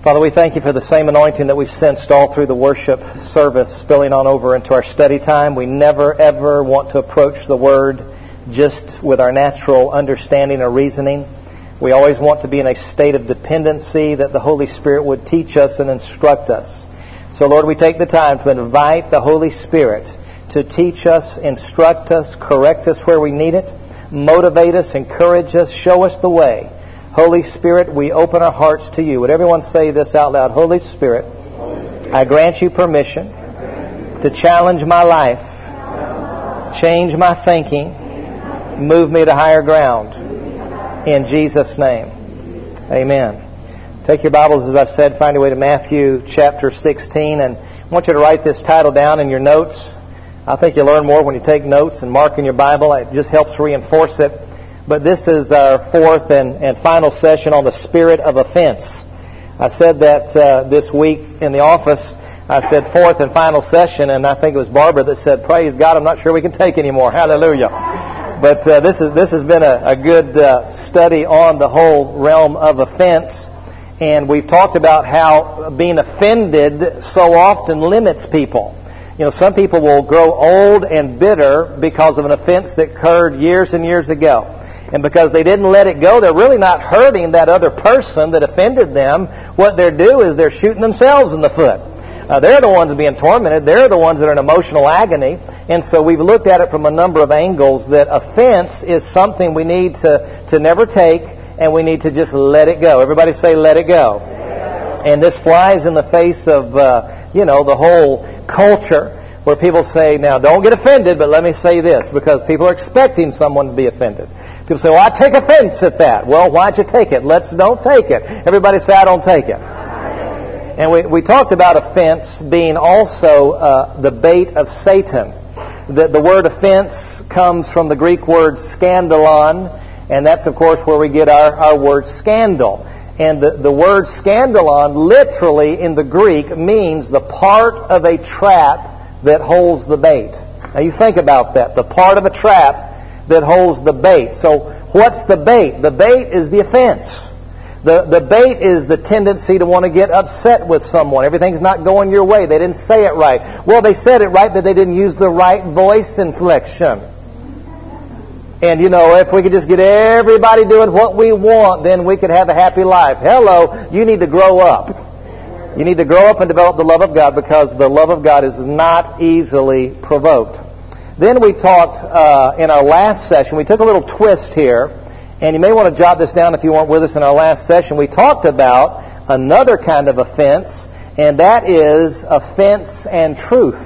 Father, we thank you for the same anointing that we've sensed all through the worship service spilling on over into our study time. We never, ever want to approach the Word just with our natural understanding or reasoning. We always want to be in a state of dependency that the Holy Spirit would teach us and instruct us. So, Lord, we take the time to invite the Holy Spirit to teach us, instruct us, correct us where we need it, motivate us, encourage us, show us the way. Holy Spirit, we open our hearts to you. Would everyone say this out loud? Holy Spirit, I grant you permission to challenge my life, change my thinking, move me to higher ground. In Jesus' name, amen. Take your Bibles, as I said, find your way to Matthew chapter 16. And I want you to write this title down in your notes. I think you'll learn more when you take notes and mark in your Bible. It just helps reinforce it. But this is our fourth and final session on the spirit of offense. I said that this week in the office. I said fourth and final session, and I think it was Barbara that said, "Praise God, I'm not sure we can take anymore." Hallelujah. But this has been a good study on the whole realm of offense. And we've talked about how being offended so often limits people. You know, some people will grow old and bitter because of an offense that occurred years and years ago. And because they didn't let it go, they're really not hurting that other person that offended them. What they're doing is they're shooting themselves in the foot. They're the ones being tormented. They're the ones that are in emotional agony. And so we've looked at it from a number of angles that offense is something we need to never take, and we need to just let it go. Everybody say, let it go. And this flies in the face of, the whole culture where people say, now don't get offended, but let me say this, because people are expecting someone to be offended. People say, well, I take offense at that. Well, why'd you take it? Don't take it. Everybody say, I don't take it. And we talked about offense being also the bait of Satan. The word offense comes from the Greek word scandalon, and that's, of course, where we get our word scandal. And the word scandalon literally in the Greek means the part of a trap that holds the bait. Now you think about that, the part of a trap that holds the bait. So what's the bait? The bait is the offense. The bait is the tendency to want to get upset with someone. Everything's not going your way. They didn't say it right. Well, they said it right, but they didn't use the right voice inflection. And, if we could just get everybody doing what we want, then we could have a happy life. Hello, you need to grow up. You need to grow up and develop the love of God, because the love of God is not easily provoked. Then we talked in our last session, we took a little twist here, and you may want to jot this down if you weren't with us in our last session. We talked about another kind of offense, and that is offense and truth.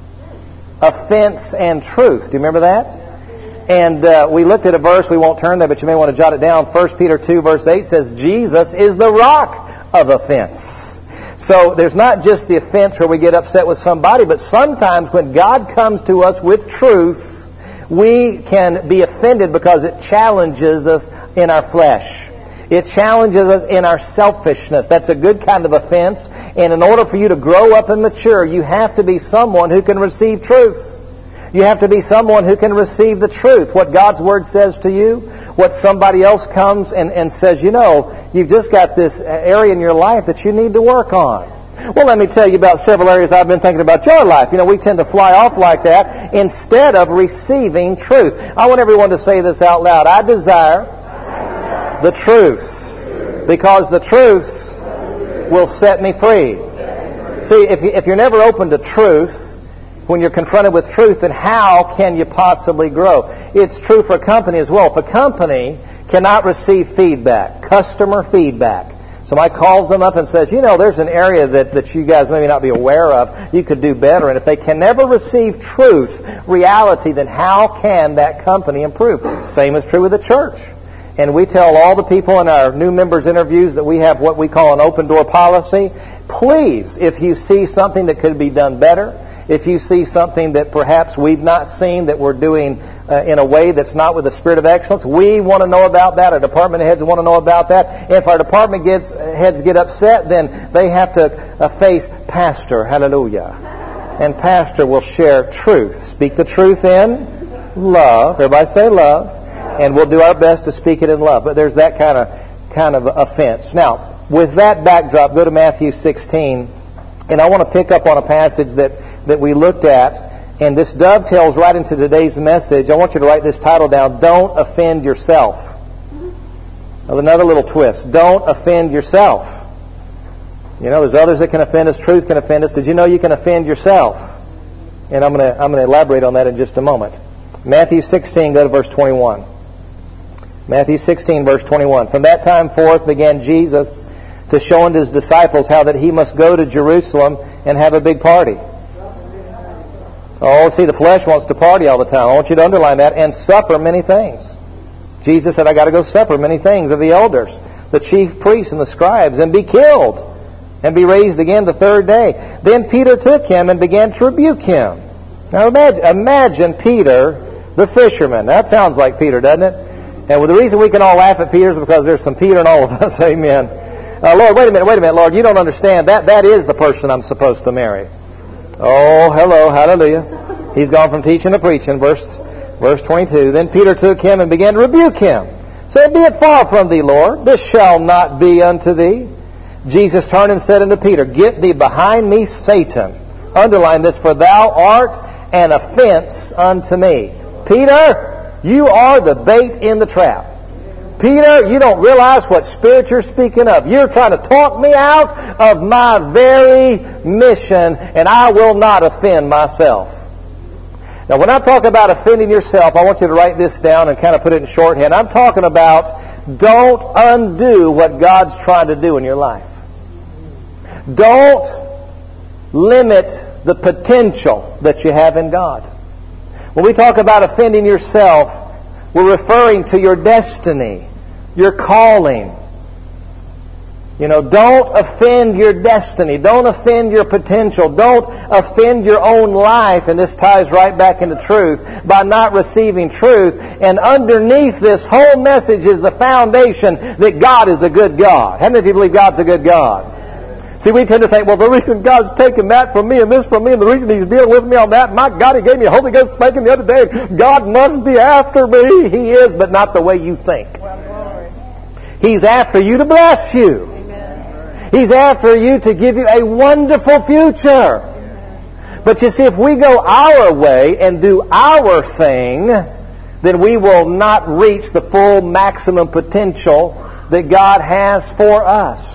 Offense and truth. Do you remember that? And we looked at a verse, we won't turn there, but you may want to jot it down. 1 Peter 2 verse 8 says, Jesus is the rock of offense. So there's not just the offense where we get upset with somebody, but sometimes when God comes to us with truth, we can be offended because it challenges us in our flesh. It challenges us in our selfishness. That's a good kind of offense. And in order for you to grow up and mature, you have to be someone who can receive truth. You have to be someone who can receive the truth. What God's Word says to you, what somebody else comes and says, you've just got this area in your life that you need to work on. Well, let me tell you about several areas I've been thinking about your life. We tend to fly off like that instead of receiving truth. I want everyone to say this out loud. I desire the truth, because the truth will set me free. See, if you're never open to truth, when you're confronted with truth, then how can you possibly grow? It's true for a company as well. If a company cannot receive feedback, customer feedback, somebody calls them up and says, there's an area that you guys maybe not be aware of, you could do better. And if they can never receive truth, reality, then how can that company improve? Same is true with the church. And we tell all the people in our new members interviews that we have what we call an open door policy. Please, if you see something that could be done better, if you see something that perhaps we've not seen that we're doing in a way that's not with the spirit of excellence, we want to know about that. Our department heads want to know about that. If our department heads get upset, then they have to face pastor. Hallelujah. And pastor will share truth. Speak the truth in love. Everybody say love. And we'll do our best to speak it in love. But there's that kind of offense. Now, with that backdrop, go to Matthew 16, and I want to pick up on a passage that we looked at, and this dovetails right into today's message. I want you to write this title down, Don't Offend Yourself. Now, another little twist, don't offend yourself. You know, there's others that can offend us, truth can offend us. Did you know you can offend yourself? And I'm going to elaborate on that in just a moment. Matthew 16, go to verse 21. Matthew 16, verse 21. From that time forth began Jesus to show unto His disciples how that He must go to Jerusalem and have a big party. Oh, see, the flesh wants to party all the time. I want you to underline that. And suffer many things. Jesus said, I got to go suffer many things of the elders, the chief priests and the scribes, and be killed, and be raised again the third day. Then Peter took Him and began to rebuke Him. Now imagine Peter, the fisherman. That sounds like Peter, doesn't it? And the reason we can all laugh at Peter is because there's some Peter in all of us. Amen. Lord, wait a minute, Lord. You don't understand. That is the person I'm supposed to marry. Oh, hello, hallelujah. He's gone from teaching to preaching. Verse 22. Then Peter took him and began to rebuke him, saying, Be it far from thee, Lord. This shall not be unto thee. Jesus turned and said unto Peter, Get thee behind me, Satan. Underline this, for thou art an offense unto me. Peter, you are the bait in the trap. Peter, you don't realize what spirit you're speaking of. You're trying to talk me out of my very mission, and I will not offend myself. Now, when I talk about offending yourself, I want you to write this down and kind of put it in shorthand. I'm talking about don't undo what God's trying to do in your life. Don't limit the potential that you have in God. When we talk about offending yourself, we're referring to your destiny, your calling. You know, don't offend your destiny. Don't offend your potential. Don't offend your own life. And this ties right back into truth by not receiving truth. And underneath this whole message is the foundation that God is a good God. How many of you believe God's a good God? See, we tend to think, well, the reason God's taking that from me and this from me, and the reason He's dealing with me on that, my God, He gave me a Holy Ghost spanking the other day. God must be after me. He is, but not the way you think. He's after you to bless you. He's after you to give you a wonderful future. But you see, if we go our way and do our thing, then we will not reach the full maximum potential that God has for us.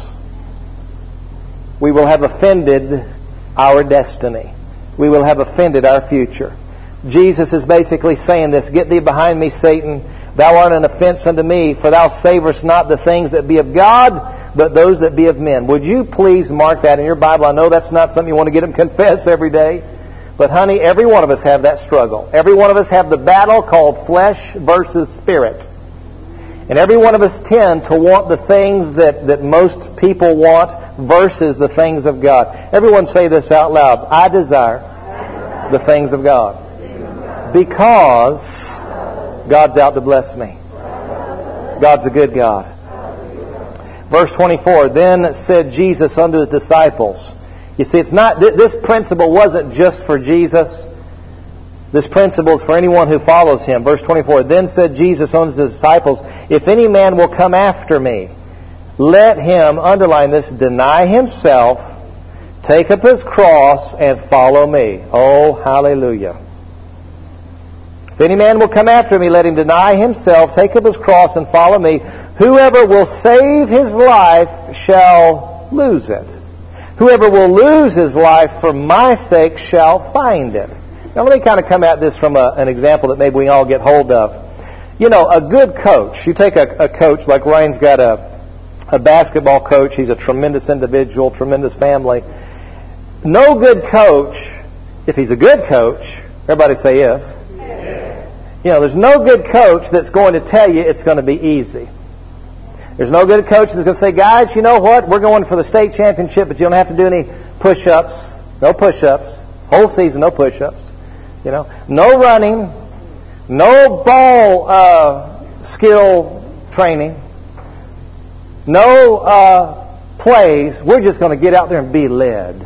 We will have offended our destiny. We will have offended our future. Jesus is basically saying this, Get thee behind me, Satan. Thou art an offense unto me, for thou savorest not the things that be of God, but those that be of men. Would you please mark that in your Bible? I know that's not something you want to get them confess every day. But honey, every one of us have that struggle. Every one of us have the battle called flesh versus spirit. And every one of us tend to want the things that most people want versus the things of God. Everyone say this out loud. I desire the things of God. Because God's out to bless me. God's a good God. Verse 24, Then said Jesus unto His disciples. You see, it's not, this principle wasn't just for Jesus. This principle is for anyone who follows Him. Verse 24, Then said Jesus unto His disciples, If any man will come after me, let him, underline this, deny himself, take up his cross, and follow me. Oh, hallelujah. If any man will come after me, let him deny himself, take up his cross, and follow me. Whoever will save his life shall lose it. Whoever will lose his life for my sake shall find it. Now let me kind of come at this from an example that maybe we all get hold of. You know, a good coach, you take a coach like Ryan's got a basketball coach. He's a tremendous individual, tremendous family. No good coach, if he's a good coach, everybody say if. You know, there's no good coach that's going to tell you it's going to be easy. There's no good coach that's going to say, guys, you know what? We're going for the state championship, but you don't have to do any push-ups. No push-ups. Whole season, no push-ups. You know, no running. No ball skill training. No plays. We're just going to get out there and be led.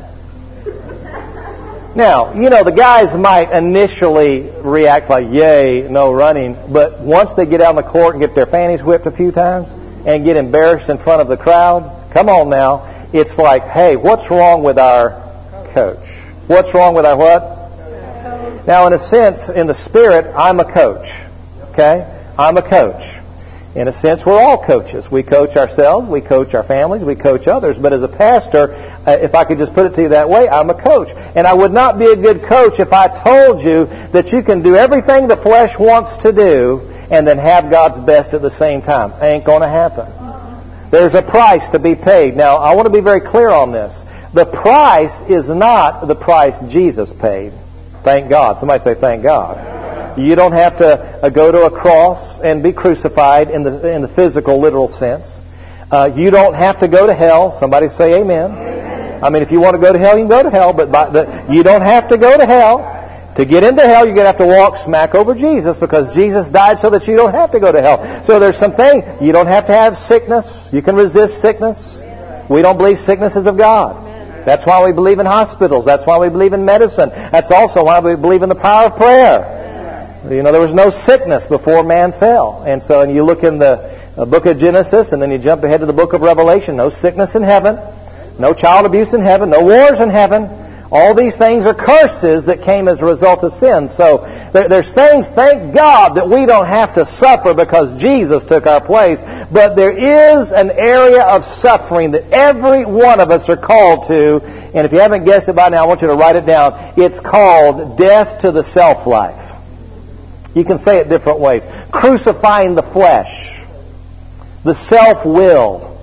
Now, you know, the guys might initially react like, yay, no running. But once they get out on the court and get their fannies whipped a few times and get embarrassed in front of the crowd, Come on now. It's like, hey, what's wrong with our coach? What's wrong with our what? Now, in a sense, in the spirit, I'm a coach. Okay? I'm a coach. In a sense, we're all coaches. We coach ourselves, we coach our families, we coach others. But as a pastor, if I could just put it to you that way, I'm a coach. And I would not be a good coach if I told you that you can do everything the flesh wants to do and then have God's best at the same time. Ain't going to happen. There's a price to be paid. Now, I want to be very clear on this. The price is not the price Jesus paid. Thank God. Somebody say, thank God. You don't have to go to a cross and be crucified in the physical, literal sense. You don't have to go to hell. Somebody say amen. I mean, if you want to go to hell, you can go to hell, but you don't have to go to hell. To get into hell, you're going to have to walk smack over Jesus, because Jesus died so that you don't have to go to hell. So there's something. You don't have to have sickness. You can resist sickness. We don't believe sickness is of God. That's why we believe in hospitals. That's why we believe in medicine. That's also why we believe in the power of prayer. You know, there was no sickness before man fell. And you look in the book of Genesis, and then you jump ahead to the book of Revelation. No sickness in heaven. No child abuse in heaven. No wars in heaven. All these things are curses that came as a result of sin. So there's things, thank God, that we don't have to suffer because Jesus took our place. But there is an area of suffering that every one of us are called to. And if you haven't guessed it by now, I want you to write it down. It's called death to the self-life. You can say it different ways. Crucifying the flesh, the self-will,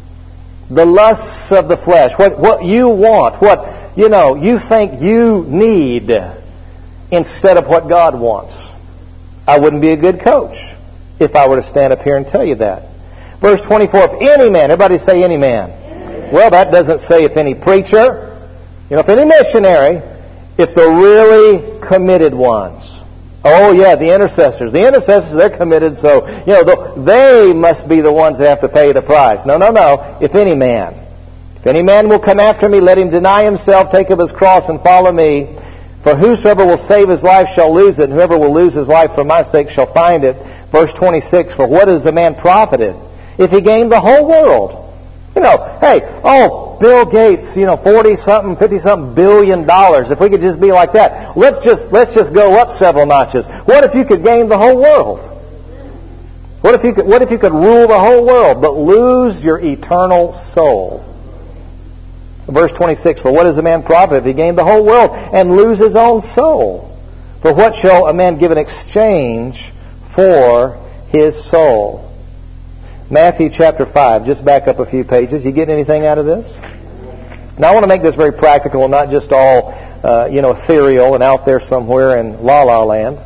the lusts of the flesh, what you want, what you think you need instead of what God wants. I wouldn't be a good coach if I were to stand up here and tell you that. Verse 24, if any man, everybody say any man. Well, that doesn't say if any preacher, if any missionary, if the really committed ones. Oh, yeah, the intercessors. The intercessors, they're committed, so, they must be the ones that have to pay the price. No. If any man. If any man will come after me, let him deny himself, take up his cross, and follow me. For whosoever will save his life shall lose it, and whoever will lose his life for my sake shall find it. Verse 26, for what is a man profited if he gained the whole world? Bill Gates, 40-something, 50-something billion dollars. If we could just be like that, let's just go up several notches. What if you could gain the whole world? What if you could rule the whole world but lose your eternal soul? Verse 26, for what is a man profit if he gain the whole world and lose his own soul? For what shall a man give in exchange for his soul? Matthew chapter 5. Just back up a few pages. You get anything out of this? Now I want to make this very practical and not just all, ethereal and out there somewhere in la-la land.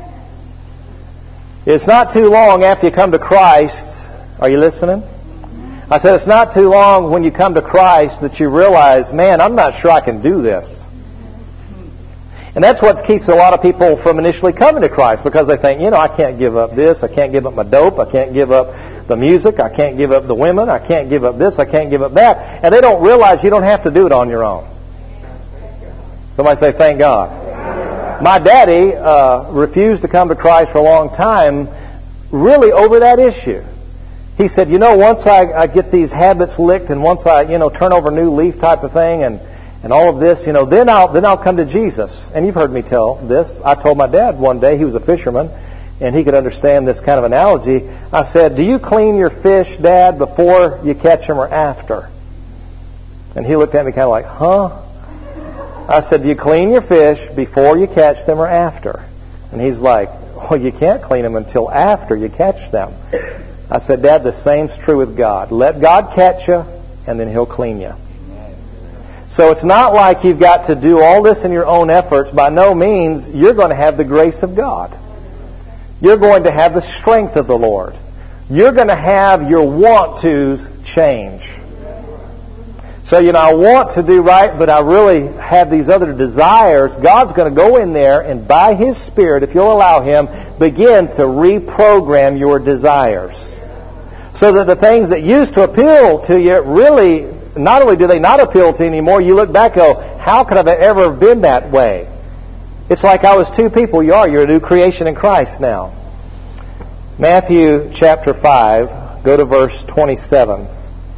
It's not too long after you come to Christ. Are you listening? I said it's not too long when you come to Christ that you realize, man, I'm not sure I can do this. And that's what keeps a lot of people from initially coming to Christ, because they think, I can't give up this, I can't give up my dope, I can't give up the music, I can't give up the women, I can't give up this, I can't give up that. And they don't realize you don't have to do it on your own. Somebody say, thank God. My daddy refused to come to Christ for a long time, really over that issue. He said, once I get these habits licked, and once I, turn over a new leaf type of thing, and all of this, then I'll come to Jesus. And you've heard me tell this. I told my dad one day, he was a fisherman, and he could understand this kind of analogy. I said, do you clean your fish, Dad, before you catch them or after? And he looked at me kind of like, huh? I said, do you clean your fish before you catch them or after? And he's like, well, you can't clean them until after you catch them. I said, Dad, the same's true with God. Let God catch you, and then He'll clean you. So it's not like you've got to do all this in your own efforts. By no means, you're going to have the grace of God. You're going to have the strength of the Lord. You're going to have your want-tos change. So, I want to do right, but I really have these other desires. God's going to go in there and by His Spirit, if you'll allow Him, begin to reprogram your desires. So that the things that used to appeal to you really, not only do they not appeal to you anymore, you look back and go, how could I have ever been that way? It's like I was two people. You're a new creation in Christ now. Matthew chapter 5, go to verse 27.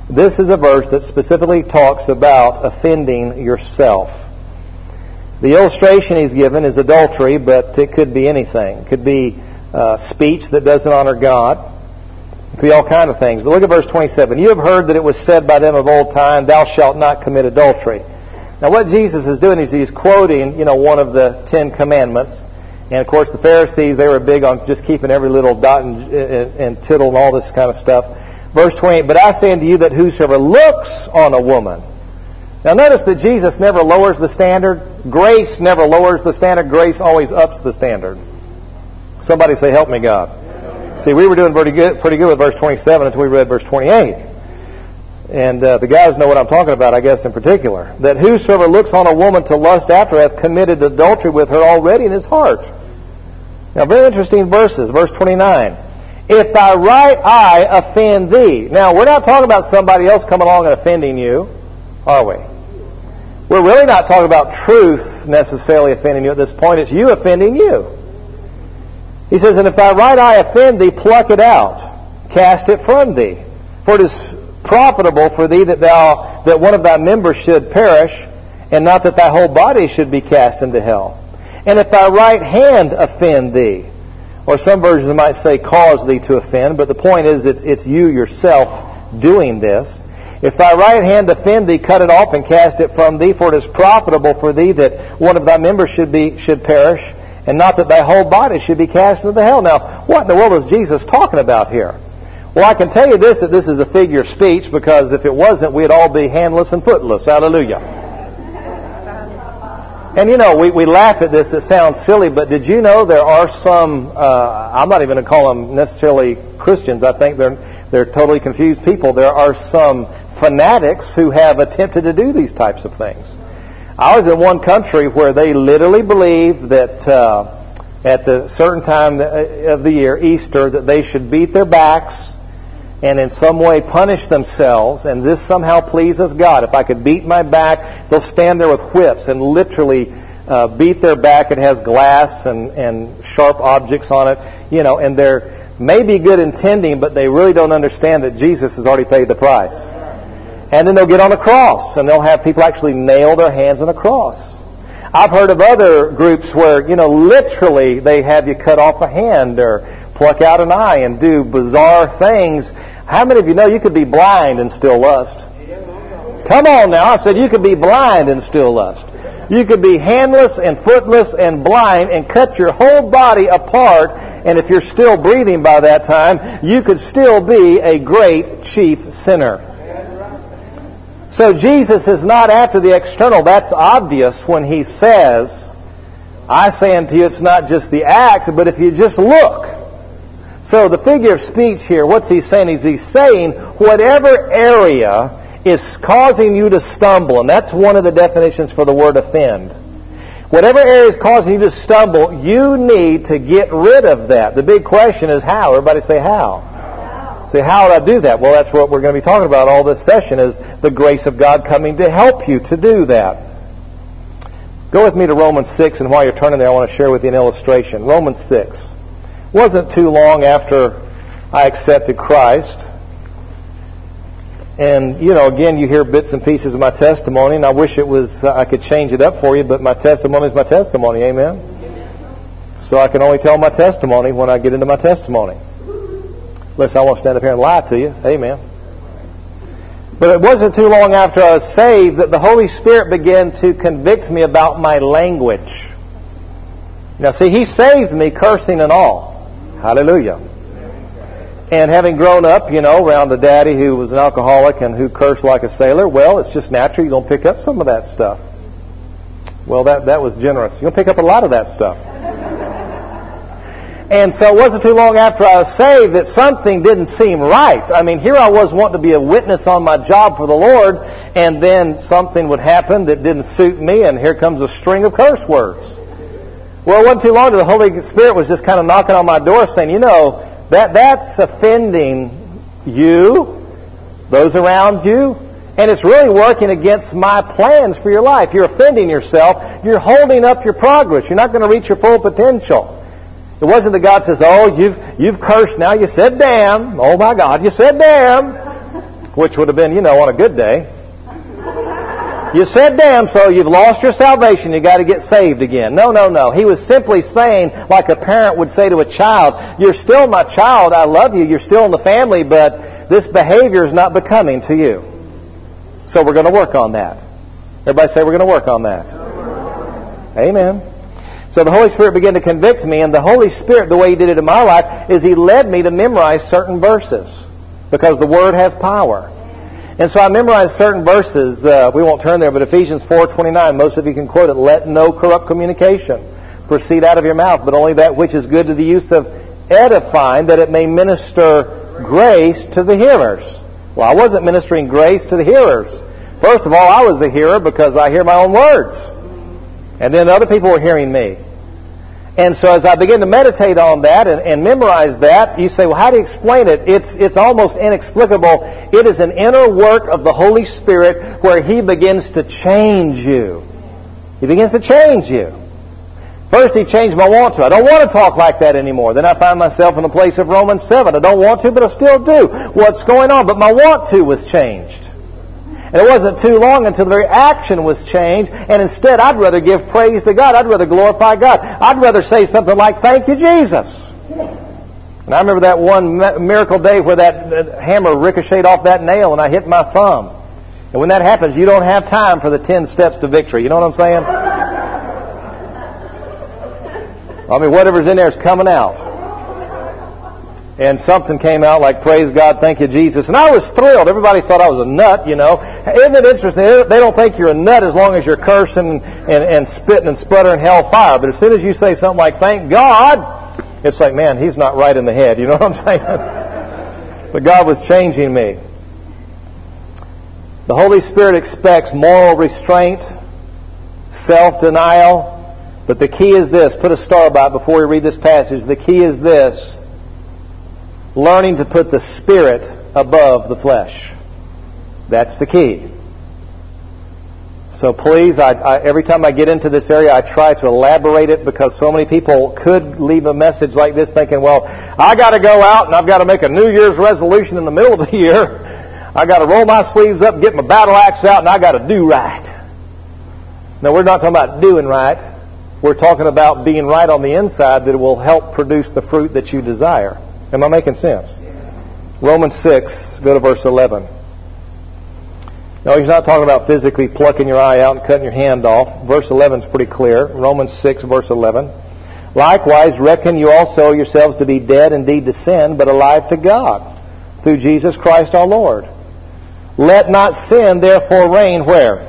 This is a verse that specifically talks about offending yourself. The illustration he's given is adultery, but it could be anything. It could be speech that doesn't honor God. It could be all kinds of things. But look at verse 27. You have heard that it was said by them of old time, thou shalt not commit adultery. Now what Jesus is doing is he's quoting, one of the 10 Commandments. And of course the Pharisees, they were big on just keeping every little dot and tittle and all this kind of stuff. Verse 28, but I say unto you that whosoever looks on a woman. Now notice that Jesus never lowers the standard. Grace never lowers the standard. Grace always ups the standard. Somebody say, help me, God. See, we were doing pretty good with verse 27 until we read verse 28. And the guys know what I'm talking about, I guess, in particular. That whosoever looks on a woman to lust after her hath committed adultery with her already in his heart. Now, very interesting verses. Verse 29. If thy right eye offend thee. Now, we're not talking about somebody else coming along and offending you, are we? We're really not talking about truth necessarily offending you at this point. It's you offending you. He says, and if thy right eye offend thee, pluck it out. Cast it from thee. For it is profitable for thee that one of thy members should perish, and not that thy whole body should be cast into hell. And if thy right hand offend thee, or some versions might say cause thee to offend, but the point is it's you yourself doing this. If thy right hand offend thee, cut it off and cast it from thee, for it is profitable for thee that one of thy members should perish, and not that thy whole body should be cast into hell. Now, what in the world is Jesus talking about here? Well, I can tell you that this is a figure of speech, because if it wasn't, we'd all be handless and footless. Hallelujah. And we laugh at this. It sounds silly, but did you know there are some, I'm not even going to call them necessarily Christians. I think they're totally confused people. There are some fanatics who have attempted to do these types of things. I was in one country where they literally believed that at the certain time of the year, Easter, that they should beat their backs and in some way punish themselves, and this somehow pleases God. If I could beat my back, they'll stand there with whips and literally beat their back. It has glass and sharp objects on it, and they're maybe good intending, but they really don't understand that Jesus has already paid the price. And then they'll get on a cross, and they'll have people actually nail their hands on a cross. I've heard of other groups where, literally they have you cut off a hand or pluck out an eye and do bizarre things. How many of you know you could be blind and still lust? Come on now. I said you could be blind and still lust. You could be handless and footless and blind and cut your whole body apart, and if you're still breathing by that time, you could still be a great chief sinner. So Jesus is not after the external. That's obvious when He says, I say unto you, it's not just the act, but if you just look. So the figure of speech here, what's He saying? He's saying whatever area is causing you to stumble, and that's one of the definitions for the word offend. Whatever area is causing you to stumble, you need to get rid of that. The big question is how. Everybody say how. Say, how would I do that? Well, that's what we're going to be talking about all this session, is the grace of God coming to help you to do that. Go with me to Romans 6, and while you're turning there, I want to share with you an illustration. Romans 6. It wasn't too long after I accepted Christ. And, again, you hear bits and pieces of my testimony, and I wish I could change it up for you, but my testimony is my testimony. Amen? So I can only tell my testimony when I get into my testimony. Unless I want to stand up here and lie to you. Amen. But it wasn't too long after I was saved that the Holy Spirit began to convict me about my language. Now see, He saved me cursing and all. Hallelujah. And having grown up, around a daddy who was an alcoholic and who cursed like a sailor, well, it's just natural. You're going to pick up some of that stuff. Well, that was generous. You're going to pick up a lot of that stuff. And so it wasn't too long after I was saved that something didn't seem right. I mean, here I was wanting to be a witness on my job for the Lord, and then something would happen that didn't suit me, and here comes a string of curse words. Well, it wasn't too long till the Holy Spirit was just kind of knocking on my door saying, that's offending you, those around you, and it's really working against my plans for your life. You're offending yourself. You're holding up your progress. You're not going to reach your full potential. It wasn't that God says, oh, you've cursed now. You said damn. Oh, my God, you said damn. which would have been, on a good day. You said damn, so you've lost your salvation. You got to get saved again. No. He was simply saying, like a parent would say to a child, you're still my child. I love you. You're still in the family, but this behavior is not becoming to you. So we're going to work on that. Everybody say we're going to work on that. Amen. So the Holy Spirit began to convict me, and the Holy Spirit, the way He did it in my life, is He led me to memorize certain verses because the Word has power. And so I memorized certain verses. We won't turn there, but Ephesians 4:29, most of you can quote it. Let no corrupt communication proceed out of your mouth, but only that which is good to the use of edifying, that it may minister grace to the hearers. Well, I wasn't ministering grace to the hearers. First of all, I was a hearer because I hear my own words. And then other people were hearing me. And so as I began to meditate on that and memorize that, you say, well, how do you explain it? It's almost inexplicable. It is an inner work of the Holy Spirit where He begins to change you. He begins to change you. First, He changed my want to. I don't want to talk like that anymore. Then I find myself in the place of Romans 7. I don't want to, but I still do. What's going on? But my want to was changed. And it wasn't too long until the very action was changed. And instead, I'd rather give praise to God. I'd rather glorify God. I'd rather say something like, thank you, Jesus. And I remember that one miracle day where that hammer ricocheted off that nail and I hit my thumb. And when that happens, you don't have time for the 10 steps to victory. You know what I'm saying? I mean, whatever's in there is coming out. And something came out like, praise God, thank you, Jesus. And I was thrilled. Everybody thought I was a nut, Isn't it interesting? They don't think you're a nut as long as you're cursing and spitting and sputtering hellfire. But as soon as you say something like, thank God, it's like, man, he's not right in the head. You know what I'm saying? But God was changing me. The Holy Spirit expects moral restraint, self-denial. But the key is this. Put a star by it before we read this passage. The key is this. Learning to put the Spirit above the flesh. That's the key. So please, every time I get into this area, I try to elaborate it because so many people could leave a message like this thinking, well, I got to go out and I've got to make a New Year's resolution in the middle of the year. I got to roll my sleeves up, get my battle axe out, and I got to do right. No, we're not talking about doing right. We're talking about being right on the inside that will help produce the fruit that you desire. Am I making sense? Romans 6, go to verse 11. No, he's not talking about physically plucking your eye out and cutting your hand off. Verse 11 is pretty clear. Romans 6, verse 11. Likewise, reckon you also yourselves to be dead indeed to sin, but alive to God, through Jesus Christ our Lord. Let not sin therefore reign where?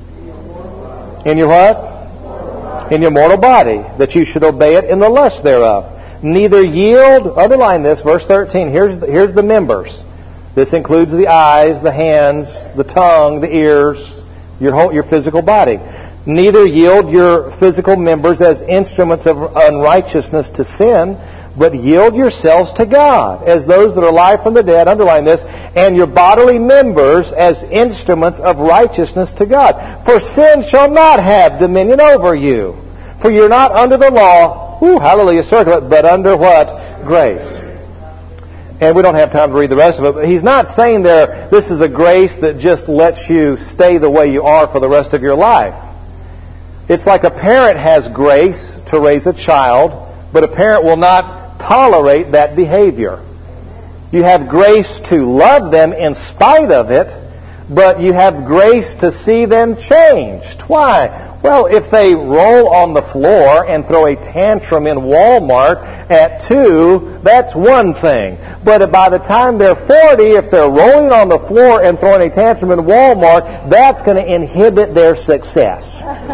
In your what? In your mortal body, that you should obey it in the lust thereof. Neither yield, underline this, verse 13, here's the members. This includes the eyes, the hands, the tongue, the ears, your physical body. Neither yield your physical members as instruments of unrighteousness to sin, but yield yourselves to God as those that are alive from the dead, underline this, and your bodily members as instruments of righteousness to God. For sin shall not have dominion over you. For you're not under the law, hallelujah, circle it, but under what? Grace. And we don't have time to read the rest of it, but he's not saying there, this is a grace that just lets you stay the way you are for the rest of your life. It's like a parent has grace to raise a child, but a parent will not tolerate that behavior. You have grace to love them in spite of it, but you have grace to see them changed. Why? Well, if they roll on the floor and throw a tantrum in Walmart at 2, that's one thing. But by the time they're 40, if they're rolling on the floor and throwing a tantrum in Walmart, that's going to inhibit their success.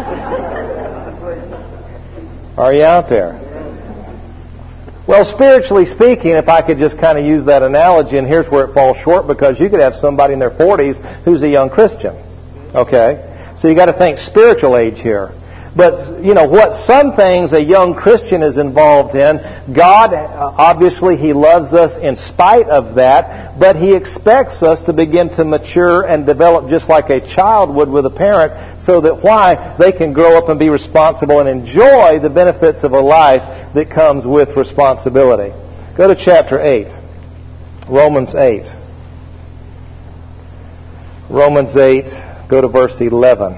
Are you out there? Well, spiritually speaking, if I could just kind of use that analogy, and here's where it falls short, because you could have somebody in their 40s who's a young Christian. Okay? So you got to think spiritual age here. But, what some things a young Christian is involved in, God, obviously, He loves us in spite of that, but He expects us to begin to mature and develop just like a child would with a parent, so that why? They can grow up and be responsible and enjoy the benefits of a life that comes with responsibility. Go to chapter 8. Romans 8. Romans 8, go to verse 11.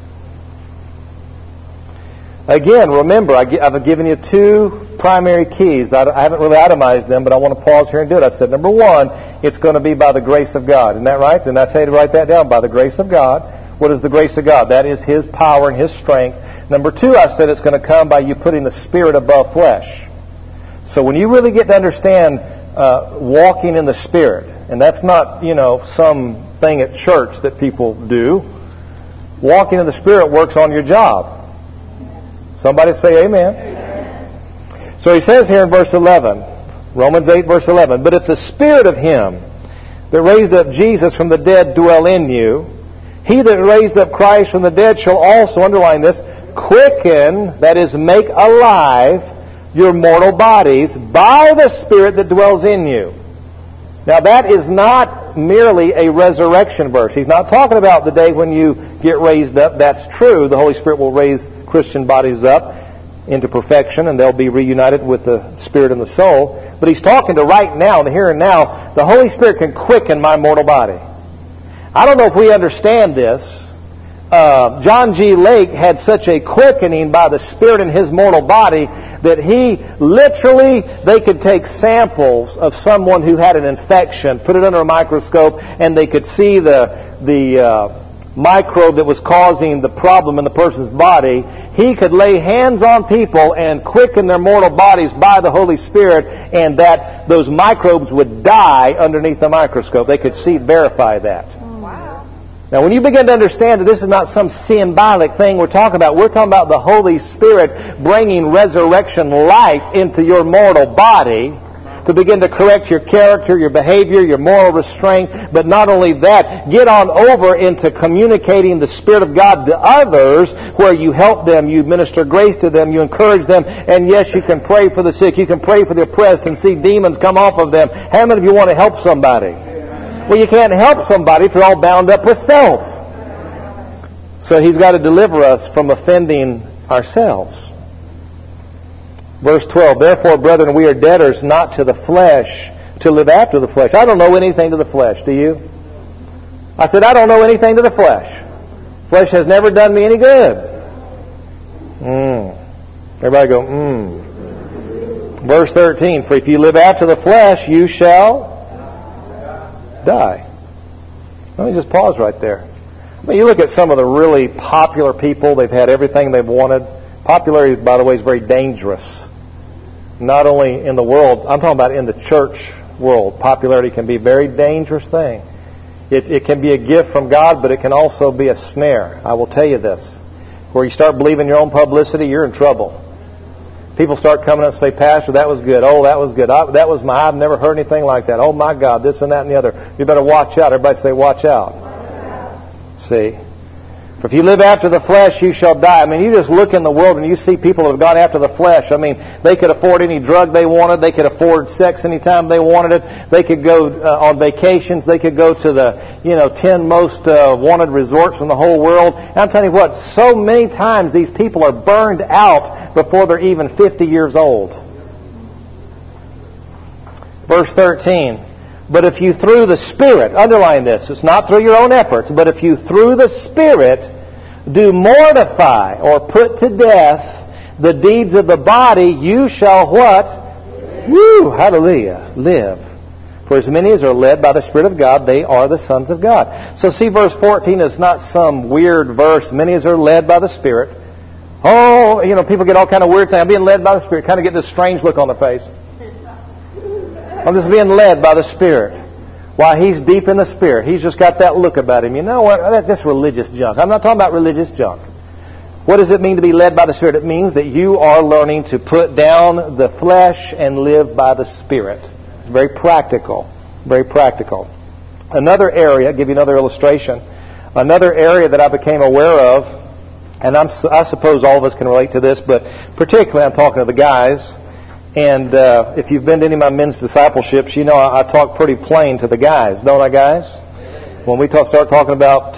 Again, remember, I've given you two primary keys. I haven't really itemized them, but I want to pause here and do it. I said, number one, it's going to be by the grace of God. Isn't that right? Didn't I tell you to write that down? By the grace of God. What is the grace of God? That is His power and His strength. Number two, I said it's going to come by you putting the Spirit above flesh. So when you really get to understand walking in the Spirit, and that's not, some thing at church that people do. Walking in the Spirit works on your job. Somebody say amen. Amen. So he says here in verse 11, Romans 8, verse 11, but if the Spirit of Him that raised up Jesus from the dead dwell in you, He that raised up Christ from the dead shall also, underline this, quicken, that is, make alive your mortal bodies by the Spirit that dwells in you. Now that is not merely a resurrection verse. He's not talking about the day when you get raised up. That's true. The Holy Spirit will raise Christian bodies up into perfection, and they'll be reunited with the Spirit and the soul. But He's talking to right now, the here and now. The Holy Spirit can quicken my mortal body. I don't know if we understand this. John G. Lake had such a quickening by the Spirit in his mortal body that they could take samples of someone who had an infection, put it under a microscope, and they could see the microbe that was causing the problem in the person's body. He could lay hands on people and quicken their mortal bodies by the Holy Spirit, and that those microbes would die underneath the microscope. They could verify that. Now, when you begin to understand that this is not some symbolic thing we're talking about the Holy Spirit bringing resurrection life into your mortal body to begin to correct your character, your behavior, your moral restraint. But not only that, get on over into communicating the Spirit of God to others, where you help them, you minister grace to them, you encourage them, and yes, you can pray for the sick, you can pray for the oppressed and see demons come off of them. How many of you want to help somebody? Well, you can't help somebody if you're all bound up with self. So He's got to deliver us from offending ourselves. Verse 12, therefore, brethren, we are debtors not to the flesh, to live after the flesh. I don't know anything to the flesh. Do you? I said, I don't know anything to the flesh. Flesh has never done me any good. Everybody go, Verse 13, for if you live after the flesh, you shall die. Let me just pause right there. I mean, you look at some of the really popular people, they've had everything they've wanted. Popularity, by the way, is very dangerous. Not only in the world, I'm talking about in the church world. Popularity can be a very dangerous thing. It can be a gift from God, but it can also be a snare. I will tell you this. Where you start believing your own publicity, you're in trouble. People start coming up and say, Pastor, that was good. Oh, that was good. I've never heard anything like that. Oh, my God, this and that and the other. You better watch out. Everybody say, watch out. See? For if you live after the flesh, you shall die. I mean, you just look in the world and you see people that have gone after the flesh. I mean, they could afford any drug they wanted. They could afford sex anytime they wanted it. They could go on vacations. They could go to the 10 most wanted resorts in the whole world. And I'm telling you what, so many times these people are burned out before they're even 50 years old. Verse 13. But if you through the Spirit, underline this, it's not through your own efforts, but if you through the Spirit do mortify or put to death the deeds of the body, you shall what? Hallelujah. Live. For as many as are led by the Spirit of God, they are the sons of God. So see, verse 14 is not some weird verse. Many as are led by the Spirit. Oh, people get all kind of weird things. I'm being led by the Spirit. Kind of get this strange look on their face. I'm just being led by the Spirit. Why, he's deep in the Spirit. He's just got that look about him. You know what? That's just religious junk. I'm not talking about religious junk. What does it mean to be led by the Spirit? It means that you are learning to put down the flesh and live by the Spirit. It's very practical. Very practical. Another area, I'll give you another illustration. Another area that I became aware of, and I suppose all of us can relate to this, but particularly I'm talking to the guys. And if you've been to any of my men's discipleships, you know I talk pretty plain to the guys, don't I, guys? When we start talking about,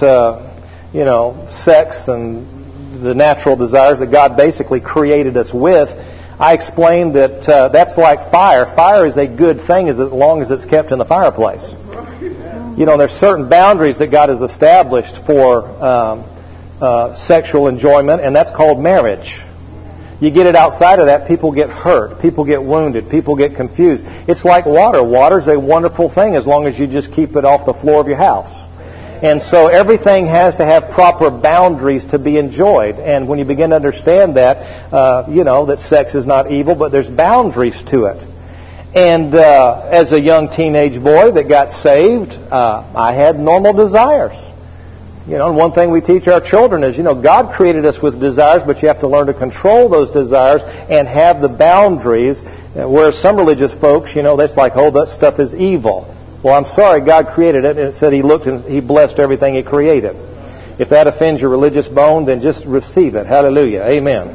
sex and the natural desires that God basically created us with, I explained that that's like fire. Fire is a good thing as long as it's kept in the fireplace. There's certain boundaries that God has established for sexual enjoyment, and that's called marriage. You get it outside of that, people get hurt, people get wounded, people get confused. It's like water. Water's a wonderful thing as long as you just keep it off the floor of your house. And so everything has to have proper boundaries to be enjoyed. And when you begin to understand that, that sex is not evil, but there's boundaries to it. And as a young teenage boy that got saved, I had normal desires. And one thing we teach our children is, God created us with desires, but you have to learn to control those desires and have the boundaries. Whereas some religious folks, that's like, oh, that stuff is evil. Well, I'm sorry, God created it, and it said He looked and He blessed everything He created. If that offends your religious bone, then just receive it. Hallelujah. Amen.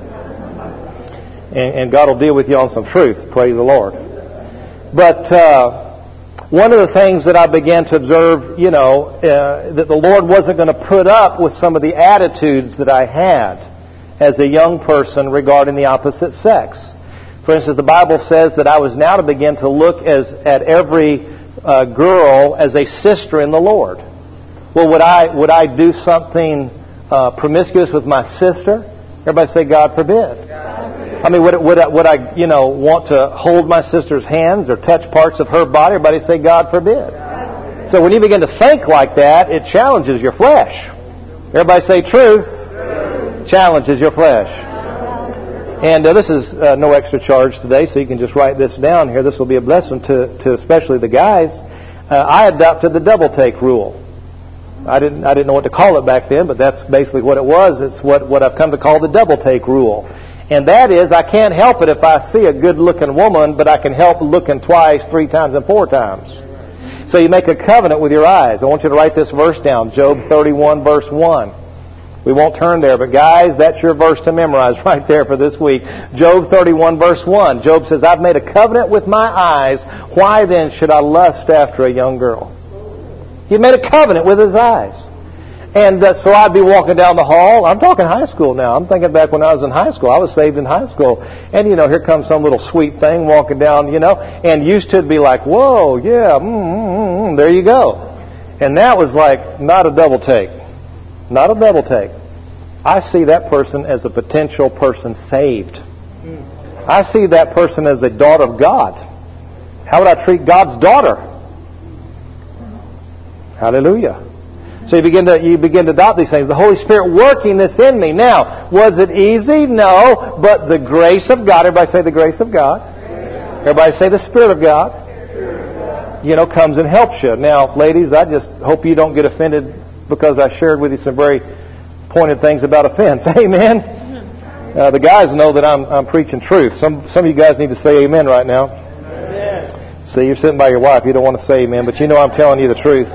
And God will deal with you on some truth. Praise the Lord. But one of the things that I began to observe, that the Lord wasn't going to put up with some of the attitudes that I had as a young person regarding the opposite sex. For instance, the Bible says that I was now to begin to look at every girl as a sister in the Lord. Well, would I do something promiscuous with my sister? Everybody say, God forbid. I mean, would I want to hold my sister's hands or touch parts of her body? Everybody say, God forbid. So when you begin to think like that, it challenges your flesh. Everybody say, truth. Challenges your flesh. And this is no extra charge today, so you can just write this down here. This will be a blessing to especially the guys. I adopted the double take rule. I didn't know what to call it back then, but that's basically what it was. It's what I've come to call the double take rule. And that is, I can't help it if I see a good-looking woman, but I can help looking twice, 3 times, and 4 times. So you make a covenant with your eyes. I want you to write this verse down, Job 31, verse 1. We won't turn there, but guys, that's your verse to memorize right there for this week. Job 31, verse 1. Job says, I've made a covenant with my eyes. Why then should I lust after a young girl? He made a covenant with his eyes. And so I'd be walking down the hall. I'm talking high school now. I'm thinking back when I was in high school. I was saved in high school. And, here comes some little sweet thing walking down, and used to be like, whoa, yeah, there you go. And that was like not a double take. Not a double take. I see that person as a potential person saved. I see that person as a daughter of God. How would I treat God's daughter? Hallelujah. So you begin to adopt these things. The Holy Spirit working this in me. Now, was it easy? No. But the grace of God, everybody say the grace of God. Everybody say the Spirit of God. Comes and helps you. Now, ladies, I just hope you don't get offended because I shared with you some very pointed things about offense. Amen. The guys know that I'm preaching truth. Some of you guys need to say amen right now. Amen. See, you're sitting by your wife. You don't want to say amen, but I'm telling you the truth.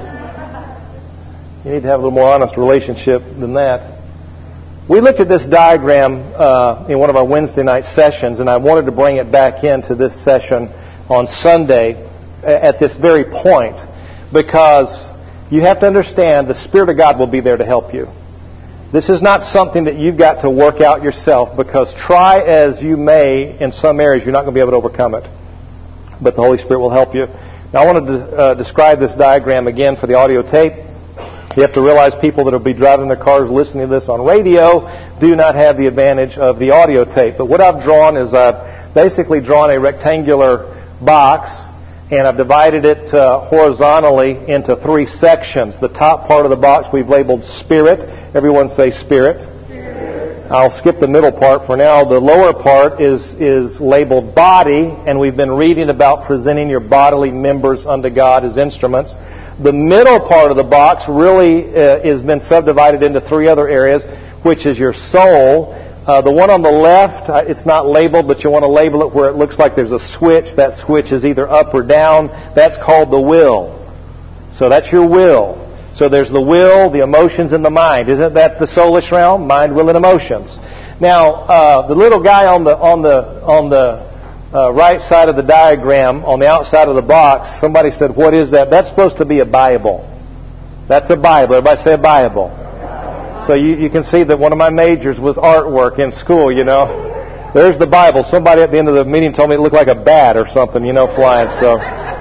You need to have a little more honest relationship than that. We looked at this diagram in one of our Wednesday night sessions, and I wanted to bring it back into this session on Sunday at this very point, because you have to understand the Spirit of God will be there to help you. This is not something that you've got to work out yourself, because try as you may in some areas, you're not going to be able to overcome it. But the Holy Spirit will help you. Now I want to describe this diagram again for the audio tape. You have to realize people that will be driving their cars listening to this on radio do not have the advantage of the audio tape. But what I've drawn is I've basically drawn a rectangular box, and I've divided it horizontally into 3 sections. The top part of the box we've labeled Spirit. Everyone say Spirit. Spirit. I'll skip the middle part for now. The lower part is labeled Body, and we've been reading about presenting your bodily members unto God as instruments. The middle part of the box really has been subdivided into 3 other areas, which is your soul. The one on the left, it's not labeled, but you want to label it where it looks like there's a switch. That switch is either up or down. That's called the will. So that's your will. So there's the will, the emotions, and the mind. Isn't that the soulish realm? Mind, will, and emotions. Now, the little guy on the right side of the diagram, on the outside of the box, somebody said, what is that? That's supposed to be a Bible. That's a Bible. Everybody say a Bible. So you can see that one of my majors was artwork in school, There's the Bible. Somebody at the end of the meeting told me it looked like a bat or something, flying. So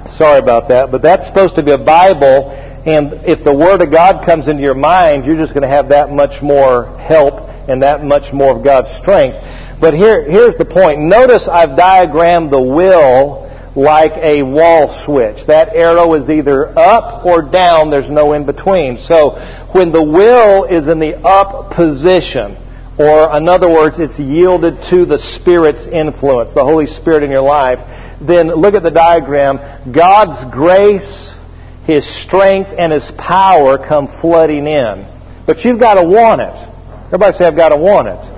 Sorry about that. But that's supposed to be a Bible, and if the Word of God comes into your mind, you're just going to have that much more help and that much more of God's strength. But here's the point. Notice I've diagrammed the will like a wall switch. That arrow is either up or down. There's no in between. So when the will is in the up position, or in other words, it's yielded to the Spirit's influence, the Holy Spirit in your life, then look at the diagram. God's grace, His strength, and His power come flooding in. But you've got to want it. Everybody say, I've got to want it.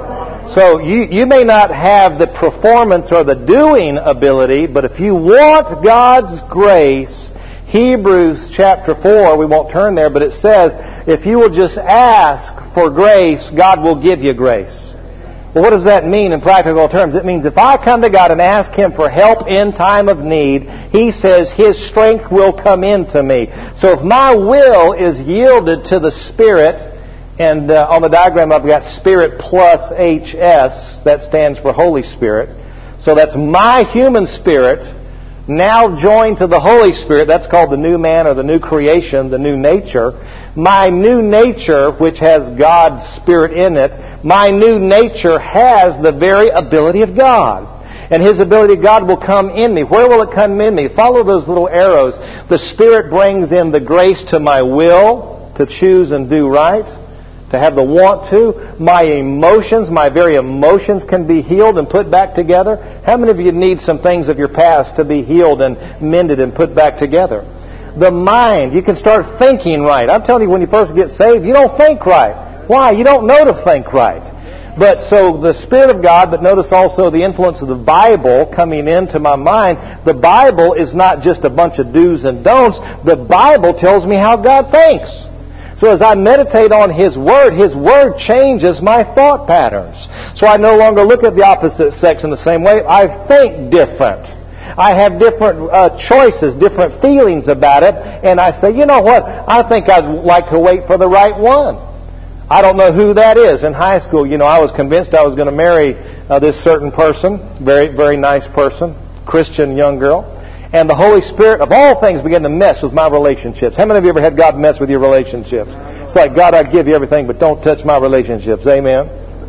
So you may not have the performance or the doing ability, but if you want God's grace, Hebrews chapter 4, we won't turn there, but it says, if you will just ask for grace, God will give you grace. Well, what does that mean in practical terms? It means if I come to God and ask Him for help in time of need, He says His strength will come into me. So if my will is yielded to the Spirit, and on the diagram I've got Spirit plus HS, that stands for Holy Spirit. So that's my human spirit now joined to the Holy Spirit. That's called the new man or the new creation, the new nature. My new nature, which has God's Spirit in it, my new nature has the very ability of God. And His ability of God will come in me. Where will it come in me? Follow those little arrows. The Spirit brings in the grace to my will to choose and do right, to have the want to. My emotions, my very emotions can be healed and put back together. How many of you need some things of your past to be healed and mended and put back together? The mind, you can start thinking right. I'm telling you, when you first get saved, you don't think right. Why? You don't know to think right. But so the Spirit of God, but notice also the influence of the Bible coming into my mind. The Bible is not just a bunch of do's and don'ts. The Bible tells me how God thinks. So as I meditate on His Word changes my thought patterns. So I no longer look at the opposite sex in the same way. I think different. I have different choices, different feelings about it. And I say, you know what? I think I'd like to wait for the right one. I don't know who that is. In high school, I was convinced I was going to marry this certain person, very, very nice person, Christian young girl. And the Holy Spirit, of all things, began to mess with my relationships. How many of you ever had God mess with your relationships? It's like, God, I give you everything, but don't touch my relationships. Amen?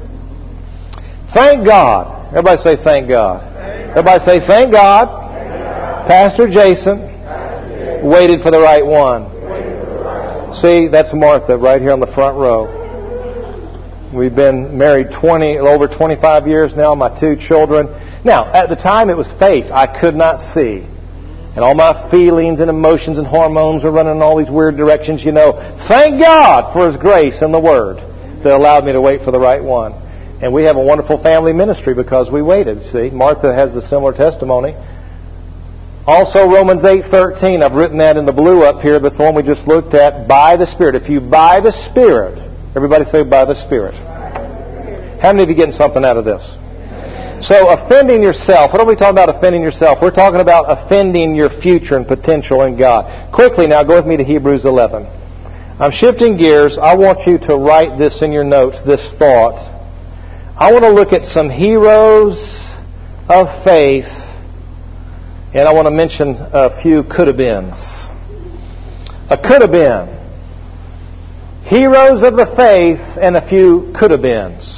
Thank God. Everybody say, thank God. Everybody say, thank God. Pastor Jason waited for the right one. See, that's Martha right here on the front row. We've been married over 25 years now, my 2 children. Now, at the time it was faith. I could not see. And all my feelings and emotions and hormones were running in all these weird directions, Thank God for His grace and the Word that allowed me to wait for the right one. And we have a wonderful family ministry because we waited, see. Martha has the similar testimony. Also, Romans 8:13, I've written that in the blue up here. That's the one we just looked at. By the Spirit. If you by the Spirit, everybody say by the Spirit. How many of you getting something out of this? So offending yourself. What are we talking about offending yourself? We're talking about offending your future and potential in God. Quickly now, go with me to Hebrews 11. I'm shifting gears. I want you to write this in your notes, this thought. I want to look at some heroes of faith, and I want to mention a few could-have-beens. A could-have-been. Heroes of the faith and a few could-have-beens.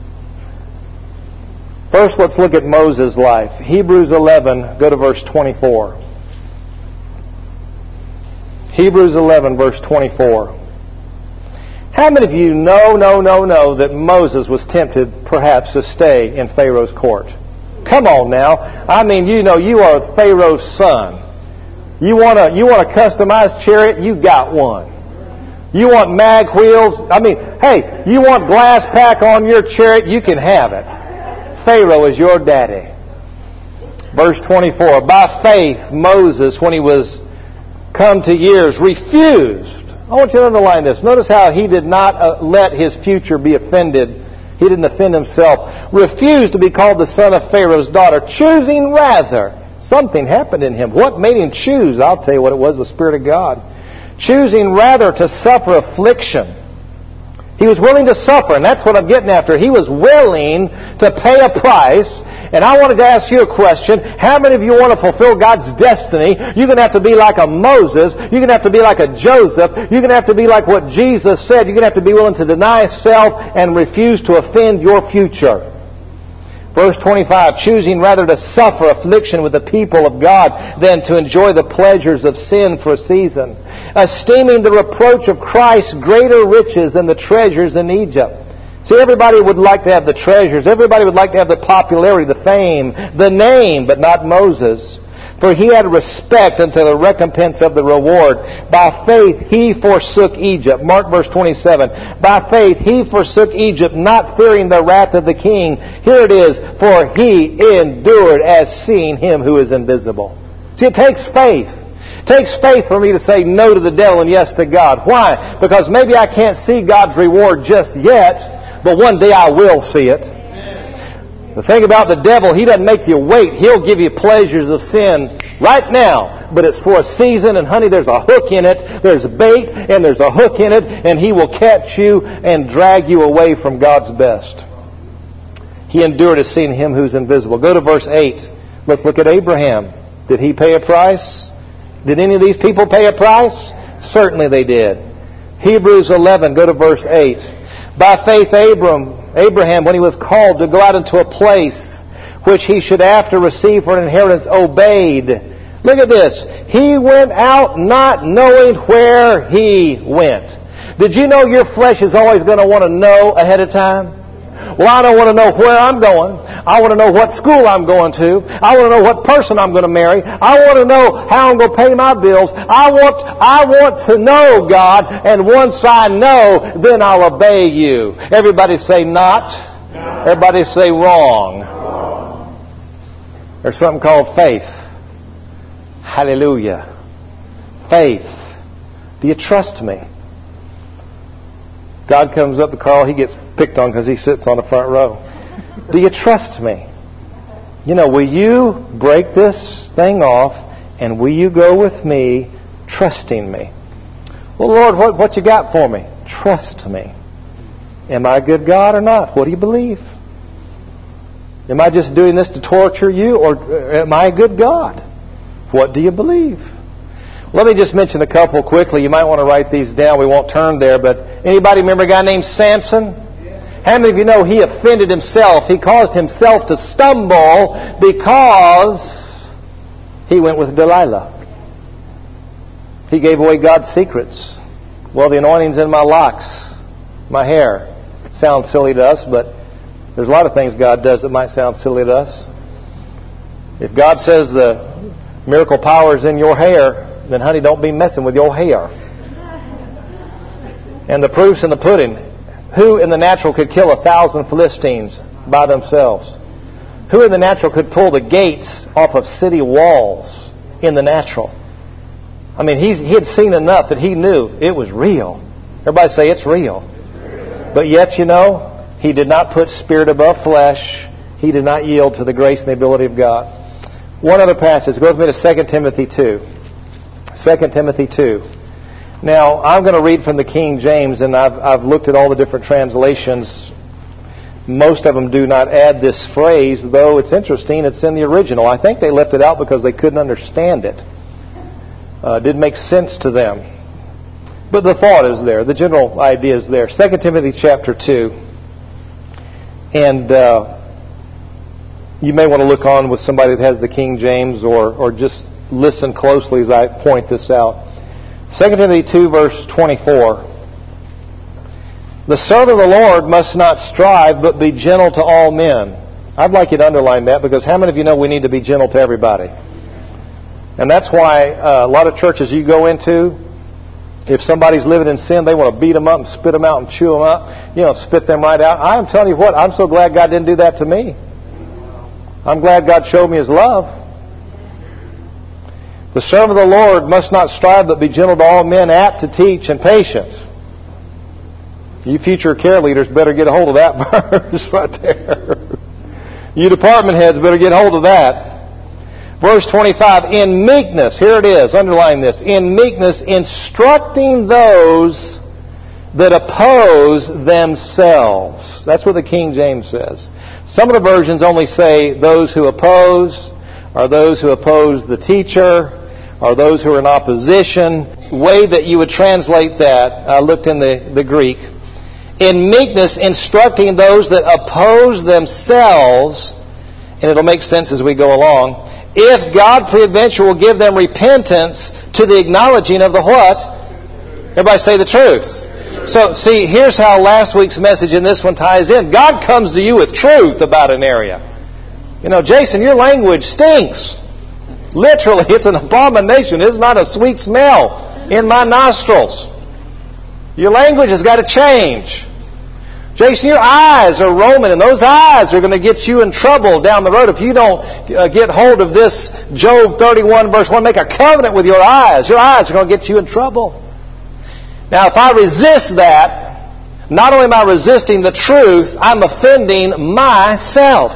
First, let's look at Moses' life. Hebrews 11, go to verse 24. Hebrews 11, verse 24. How many of you know that Moses was tempted perhaps to stay in Pharaoh's court? Come on now. I mean, you are Pharaoh's son. You want a customized chariot? You got one. You want mag wheels? I mean, hey, you want glass pack on your chariot? You can have it. Pharaoh is your daddy. Verse 24. By faith, Moses, when he was come to years, refused. I want you to underline this. Notice how he did not let his future be offended. He didn't offend himself. Refused to be called the son of Pharaoh's daughter, choosing rather. Something happened in him. What made him choose? I'll tell you what it was, the Spirit of God. Choosing rather to suffer affliction. He was willing to suffer, and that's what I'm getting after. He was willing to pay a price And I wanted to ask you a question. How many of you want to fulfill God's destiny? You're going to have to be like a Moses. You're going to have to be like a Joseph. You're going to have to be like what Jesus said. You're going to have to be willing to deny self and refuse to offend your future. Verse 25, choosing rather to suffer affliction with the people of God than to enjoy the pleasures of sin for a season, esteeming the reproach of Christ greater riches than the treasures in Egypt. See, everybody would like to have the treasures. Everybody would like to have the popularity, the fame, the name, but not Moses. For he had respect unto the recompense of the reward. By faith he forsook Egypt. Mark verse 27. By faith he forsook Egypt, not fearing the wrath of the king. Here it is. For he endured as seeing him who is invisible. See, it takes faith. It takes faith for me to say no to the devil and yes to God. Why? Because maybe I can't see God's reward just yet, but one day I will see it. The thing about the devil, he doesn't make you wait. He'll give you pleasures of sin right now. But it's for a season, and honey, there's a hook in it. There's a bait, and there's a hook in it, and he will catch you and drag you away from God's best. He endured as seeing him who's invisible. Go to verse 8. Let's look at Abraham. Did he pay a price? Did any of these people pay a price? Certainly they did. Hebrews 11, go to verse 8. By faith Abraham, when he was called to go out into a place which he should after receive for an inheritance, obeyed. Look at this. He went out not knowing where he went. Did you know your flesh is always going to want to know ahead of time? Well, I don't want to know where I'm going. I want to know what school I'm going to. I want to know what person I'm going to marry. I want to know how I'm going to pay my bills. I want to know God, and once I know, then I'll obey you. Everybody say not. Everybody say wrong. There's something called faith. Hallelujah. Faith. Do you trust me? God comes up to Carl. He gets picked on because he sits on the front row. Do you trust me? You know, will you break this thing off and will you go with me trusting me? Well, Lord, what you got for me? Trust me. Am I a good God or not? What do you believe? Am I just doing this to torture you, or am I a good God? What do you believe? Let me just mention a couple quickly. You might want to write these down. We won't turn there, but anybody remember a guy named Samson? How many of you know he offended himself? He caused himself to stumble because he went with Delilah. He gave away God's secrets. Well, the anointing's in my locks, my hair. Sounds silly to us, but there's a lot of things God does that might sound silly to us. If God says the miracle power is in your hair, then honey, don't be messing with your hair. And the proof's in the pudding. Who in the natural could kill 1,000 Philistines by themselves? Who in the natural could pull the gates off of city walls in the natural? I mean, he had seen enough that he knew it was real. Everybody say it's real. But yet, you know, he did not put spirit above flesh. He did not yield to the grace and the ability of God. One other passage. Go with me to 2 Timothy 2. 2 Timothy 2. Now, I'm going to read from the King James, and I've looked at all the different translations. Most of them do not add this phrase, though it's interesting. It's in the original. I think they left it out because they couldn't understand it. It didn't make sense to them. But the thought is there. The general idea is there. 2 Timothy chapter 2. And you may want to look on with somebody that has the King James, or just listen closely as I point this out. 2 Timothy 2 verse 24. The servant of the Lord must not strive, but be gentle to all men. I'd like you to underline that, because how many of you know we need to be gentle to everybody? And that's why a lot of churches you go into, if somebody's living in sin, they want to beat them up and spit them out and chew them up, spit them right out. I'm telling you what, I'm so glad God didn't do that to me. I'm glad God showed me His love. The servant of the Lord must not strive, but be gentle to all men, apt to teach, and patient. You future care leaders better get a hold of that verse right there. You department heads better get a hold of that. Verse 25, in meekness, here it is, underline this, in meekness instructing those that oppose themselves. That's what the King James says. Some of the versions only say those who oppose, or those who oppose the teacher, or those who are in opposition. The way that you would translate that, I looked in the Greek. In meekness, instructing those that oppose themselves, and it'll make sense as we go along, if God peradventure will give them repentance to the acknowledging of the what? Everybody say the truth. So, see, here's how last week's message and this one ties in. God comes to you with truth about an area. You know, Jason, your language stinks. Literally, it's an abomination. It's not a sweet smell in my nostrils. Your language has got to change. Jason, your eyes are roaming, and those eyes are going to get you in trouble down the road if you don't get hold of this Job 31 verse 1. Make a covenant with your eyes. Your eyes are going to get you in trouble. Now, if I resist that, not only am I resisting the truth, I'm offending myself.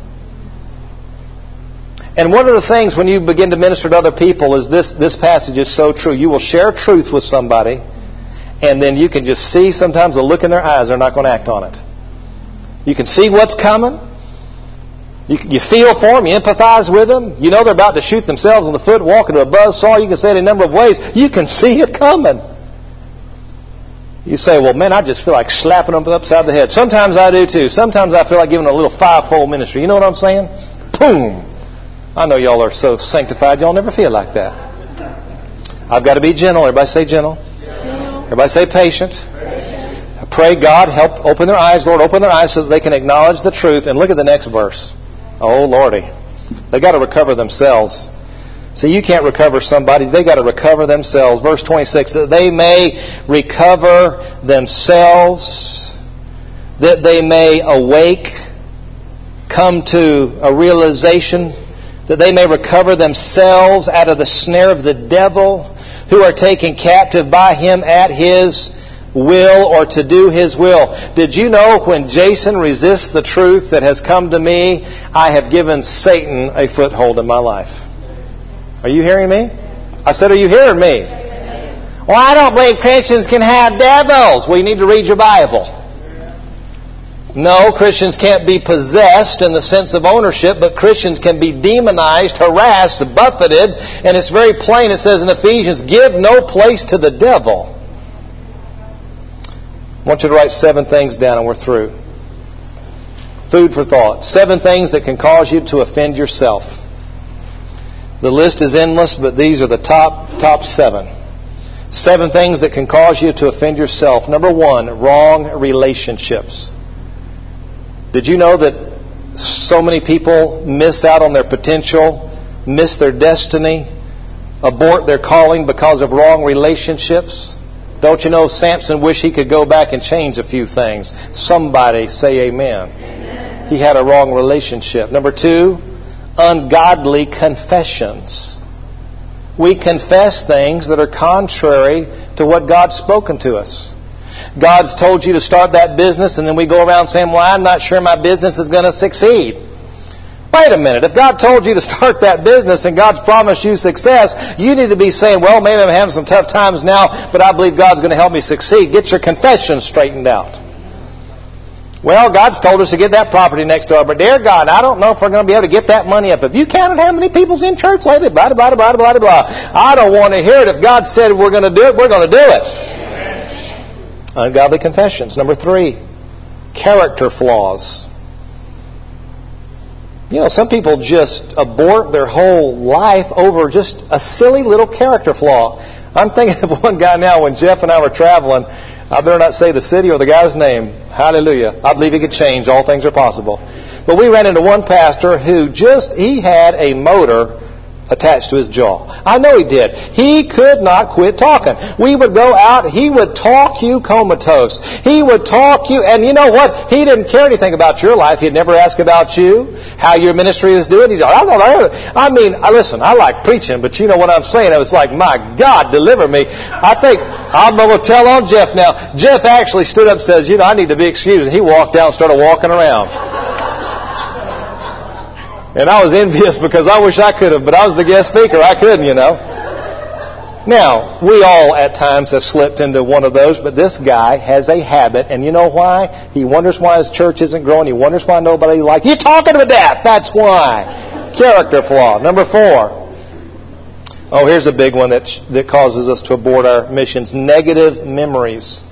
And one of the things when you begin to minister to other people is this passage is so true. You will share truth with somebody, and then you can just see sometimes the look in their eyes, they're not going to act on it. You can see what's coming. You feel for them. You empathize with them. You know they're about to shoot themselves in the foot, walk into a buzzsaw. You can say it in a number of ways. You can see it coming. You say, well, man, I just feel like slapping them upside the head. Sometimes I do too. Sometimes I feel like giving a little fivefold ministry. You know what I'm saying? Boom! I know y'all are so sanctified, y'all never feel like that. I've got to be gentle. Everybody say gentle. Everybody say patient. I pray God help open their eyes, Lord, open their eyes so that they can acknowledge the truth. And look at the next verse. Oh, Lordy. They got to recover themselves. See, you can't recover somebody. They got to recover themselves. Verse 26, that they may recover themselves, that they may awake, come to a realization, that they may recover themselves out of the snare of the devil, who are taken captive by him at his will, or to do his will. Did you know when Jason resists the truth that has come to me, I have given Satan a foothold in my life? Are you hearing me? I said, are you hearing me? Well, I don't believe Christians can have devils. Well, you need to read your Bible. No, Christians can't be possessed in the sense of ownership, but Christians can be demonized, harassed, buffeted, and it's very plain. It says in Ephesians, give no place to the devil. I want you to write 7 things down and we're through. Food for thought. 7 things that can cause you to offend yourself. The list is endless, but these are the top 7. 7 things that can cause you to offend yourself. Number 1, wrong relationships. Did you know that so many people miss out on their potential, miss their destiny, abort their calling because of wrong relationships? Don't you know Samson wished he could go back and change a few things? Somebody say amen. Amen. He had a wrong relationship. Number 2, ungodly confessions. We confess things that are contrary to what God's spoken to us. God's told you to start that business, and then we go around saying, well, I'm not sure my business is going to succeed. Wait a minute. If God told you to start that business and God's promised you success, you need to be saying, well, maybe I'm having some tough times now, but I believe God's going to help me succeed. Get your confessions straightened out. Well, God's told us to get that property next door, but dear God, I don't know if we're going to be able to get that money up. Have you counted how many people's in church lately? Blah, blah, blah, blah, blah, blah. I don't want to hear it. If God said we're going to do it, we're going to do it. Amen. Ungodly confessions. Number 3, character flaws. You know, some people just abort their whole life over just a silly little character flaw. I'm thinking of one guy now when Jeff and I were traveling. I better not say the city or the guy's name. Hallelujah. I believe he could change. All things are possible. But we ran into one pastor who he had a motor attached to his jaw. I know he did. He could not quit talking. We would go out. He would talk you comatose. He would talk you, and you know what? He didn't care anything about your life. He'd never ask about you, how your ministry is doing. He's like, listen, I like preaching, but you know what I'm saying? It was like, my God, deliver me. I think I'm going to tell on Jeff now. Jeff actually stood up and says, I need to be excused. And he walked down and started walking around. And I was envious because I wish I could have, but I was the guest speaker. I couldn't, Now, we all at times have slipped into one of those, but this guy has a habit, and you know why? He wonders why his church isn't growing. He wonders why nobody likes. You're talking to death. That's why. Character flaw. Number 4. Oh, here's a big one that causes us to abort our missions. Negative memories.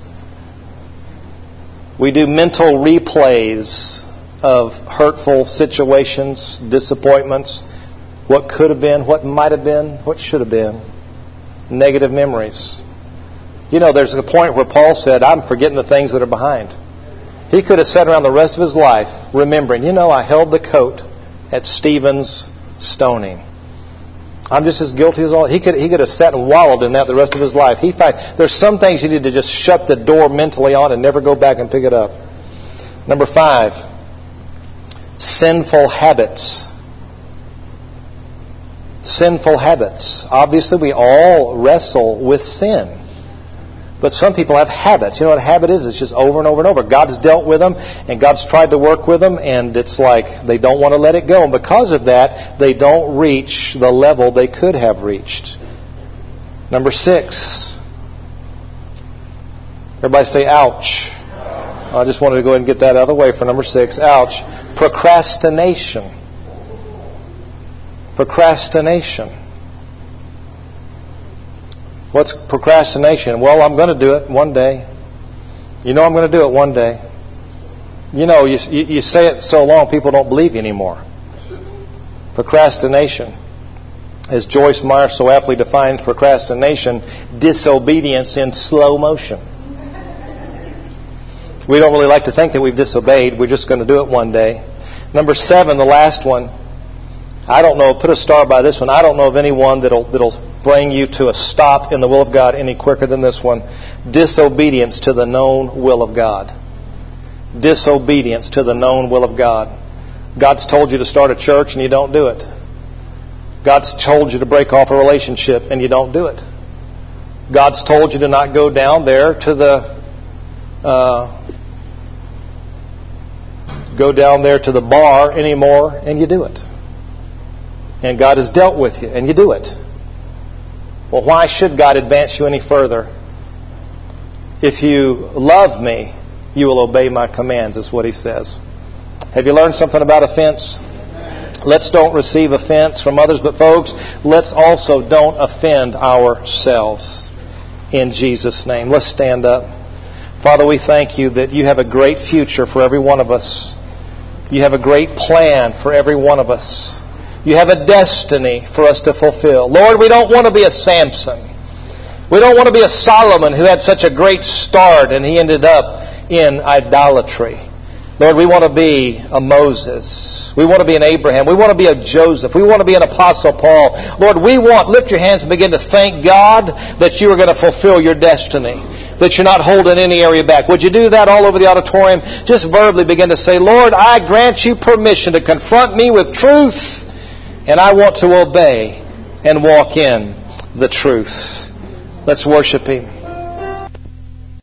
We do mental replays of hurtful situations, disappointments, what could have been, what might have been, what should have been. Negative memories. You know, there's a point where Paul said, I'm forgetting the things that are behind. He could have sat around the rest of his life remembering, I held the coat at Stephen's stoning. I'm just as guilty as all. He could have sat and wallowed in that the rest of his life. There's some things you need to just shut the door mentally on and never go back and pick it up. Number 5, sinful habits. Sinful habits. Obviously, we all wrestle with sin. But some people have habits. You know what a habit is? It's just over and over and over. God's dealt with them, and God's tried to work with them, and it's like they don't want to let it go. And because of that, they don't reach the level they could have reached. Number 6. Everybody say, ouch. I just wanted to go ahead and get that out of the way for number 6. Ouch. Procrastination. Procrastination. What's procrastination? Well, I'm going to do it one day. I'm going to do it one day. You say it so long, people don't believe you anymore. Procrastination. As Joyce Meyer so aptly defines procrastination, disobedience in slow motion. We don't really like to think that we've disobeyed. We're just going to do it one day. Number 7, the last one. I don't know, put a star by this one. I don't know of anyone that'll bring you to a stop in the will of God any quicker than this one. Disobedience to the known will of God. Disobedience to the known will of God. God's told you to start a church and you don't do it. God's told you to break off a relationship and you don't do it. God's told you to not go down there to the bar anymore and you do it. And God has dealt with you, and you do it. Well, why should God advance you any further? If you love me, you will obey my commands, is what He says. Have you learned something about offense? Let's don't receive offense from others, but folks, let's also don't offend ourselves in Jesus' name. Let's stand up. Father, we thank you that you have a great future for every one of us. You have a great plan for every one of us. You have a destiny for us to fulfill. Lord, we don't want to be a Samson. We don't want to be a Solomon who had such a great start and he ended up in idolatry. Lord, we want to be a Moses. We want to be an Abraham. We want to be a Joseph. We want to be an Apostle Paul. Lord, lift your hands and begin to thank God that you are going to fulfill your destiny. That you're not holding any area back. Would you do that all over the auditorium? Just verbally begin to say, Lord, I grant you permission to confront me with truth. And I want to obey and walk in the truth. Let's worship Him.